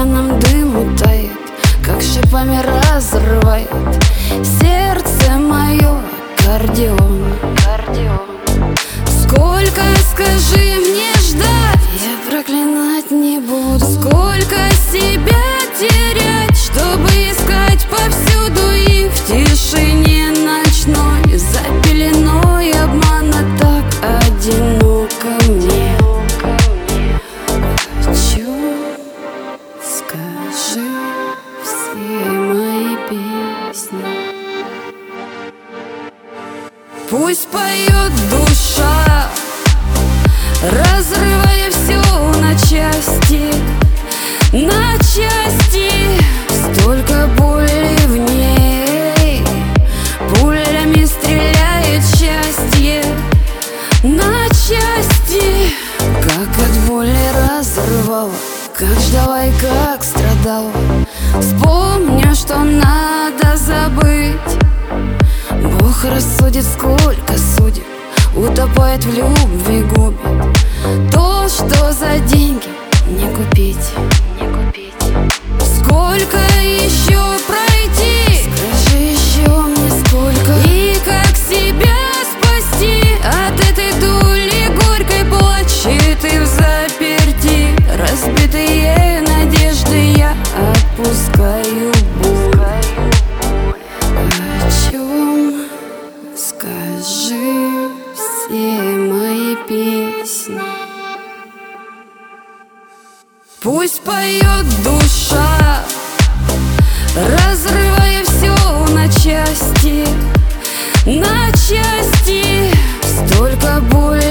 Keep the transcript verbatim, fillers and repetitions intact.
пьяном дыму тает, как шипами разрывает сердце мое аккордеон. Сколько, скажи мне, ждать? Я проклинать не буду. Сколько себя терять, чтобы искать повсюду и в тишине ночной, за пеленой обмана так одиноко мне. Хочу, скажи все мои песни. Пусть поет душа, разрывая все на части, на части. Столько боли в ней, пулями стреляет счастье на части. Как от боли разрывала, как ждала и как страдала. Вспомню, что надо забыть. Бог рассудит, сколько судеб утопает в любви, губит. То, что за деньги не купить, не купить. Сколько еще пройти? Скажи еще мне, сколько. И как себя спасти от этой дули горькой плачи ты в заперти. Разбитые надежды я отпускаю боль. О чем, скажи все мои песни. Пусть поет душа, разрывая все на части, на части. Столько боли